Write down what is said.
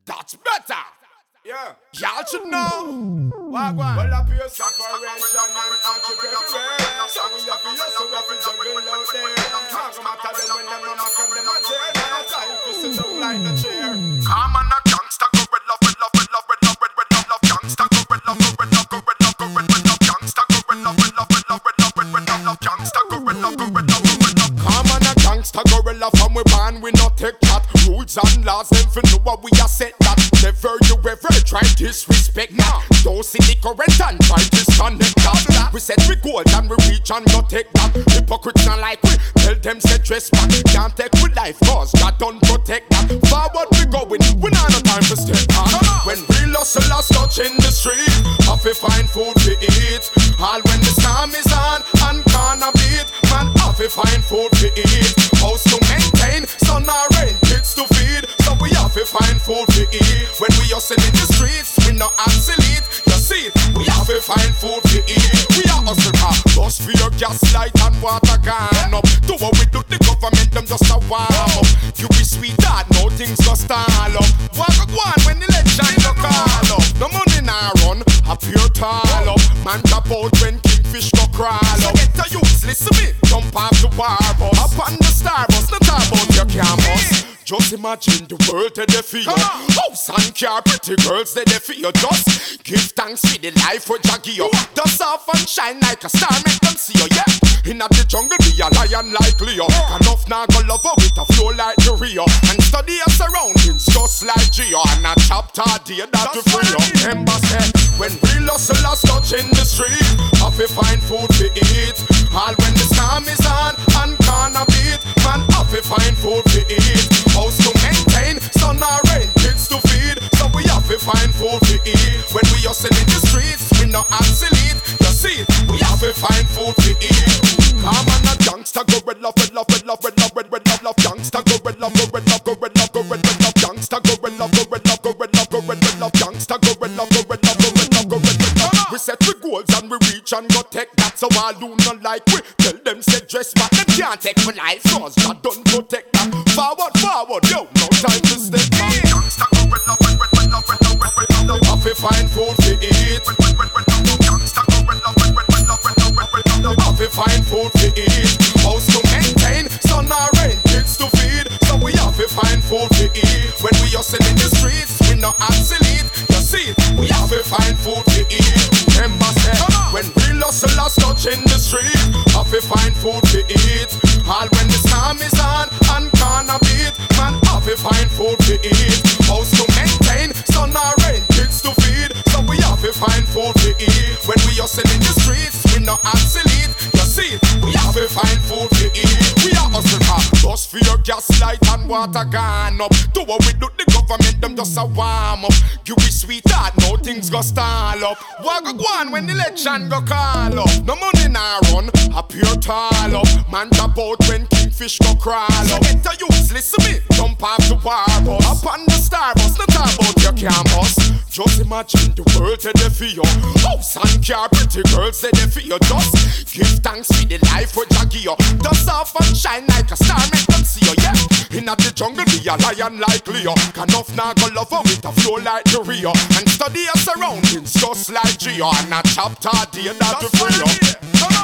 That's better. Yeah, Y'all should know. Wagwan. Well, up your separation and entrepreneur. So we have to hustle, we have to juggle out there. Talk about them when them a mock and them a jeer. Now time to sit down like the chair. Come on, a gangsta, go red love, red love, red love, red love, red love, love, gangsta, go red love, go red love, go red love, go red love, gangsta, go red love, red love, red love, red love, red love, love, gangsta, go red love, go red love, go red love. Come on, a gangsta, go red love, and we ban, we not take that. Rules and laws, them for know what we are set that. Never you ever try disrespect that. Don't see the current and try disconnect that. We set we goals and we reach and not take that. Hypocrites not like we tell them say dress back. Can't take with life cause God don't protect that. Forward we going, we not no time to step back. When real hustlers touch in the street, have to find food to eat. All when the storm is on and corner beat, man have to find food to eat. House to maintain, son or rain, kids to feed. So we have to find food to eat. When we hustle in the streets, we not obsolete. You see, we have to find food to eat. We are hustle hard, bust for your gas light and water gone up. Do what we do, the government them just a warm up. You be sweetheart, no things go stall up. Walk a one when the election go call up. No money nah run, a pure tall up. Man tap out when kingfish go crawl up. So get the youths, listen me, jump off the war bus. Up on the star bus, not talk about your campus. Just imagine the world they for you. House and car, pretty girls they for you. Just give thanks for the life we give you. Dust off and shine like a star, make them see you, yeah. In the jungle be a lion like Leo. Enough now go love her with a flow like the Rio. And study your surroundings just like Geo. And a chapter day that to free you. Remember say, when real hustlers touch in the street, have to find food to eat. All when the storm is on and corner beat, man have to find food to eat. House to maintain, son or rain, kids to feed. So we have to find food to eat. When we hustle in the streets, we not obsolete. You see, we have to find food to eat. Come on, a gangsta, go red love, red love, red love, red love, red love, love, gangsta, go red love, go red love, go red love, go red love, gangsta, go red love, go red love, go red love, go red love, gangsta, go red love, go red love, go red love, go red love. We set we goals and we reach and go take that. So all who not like we tell them say dress back. Them can't take my life cause God don't protect that. Forward, forward, yo, no time to step back. Gangsta, go red love, red love, red love, red love, have to find food to eat. Gangsta, go red love, red love, red love, red love, have to find food to eat. House to maintain, son or rain, kids to feed. So we have to find food to eat. When we hustle in the streets, we not obsolete. You see, we have to find food to eat. Remember say, when real hustlers touch in the street, have to find food to eat. All when the storm is on and corner beat, man have to find food to eat. House to maintain, son or rain, kids to feed. So we have to find food to eat. When we hustle in the streets, we not obsolete. You see, we have to find food to eat. We are hustle hard, bust for your gas light and water gone up. Do what we do, the government them just a warm up. You be sweetheart, no things go stall up. Walk a one when the election go call up. No money nah run, a pure tall up. Man tap out when kingfish go crawl up. So get the youths, listen me, jump off the war bus. Up on the star bus, not talk about your campus. Just imagine the world they for you. House and car, pretty girls they for you. Just give thanks for the life we give you. Dust off and shine like a star, make them see you, yeah. In the jungle be a lion like Leo. Enough now go love her with a flow like the Rio. And study your surroundings just like Geo. And a chapter day that to free you.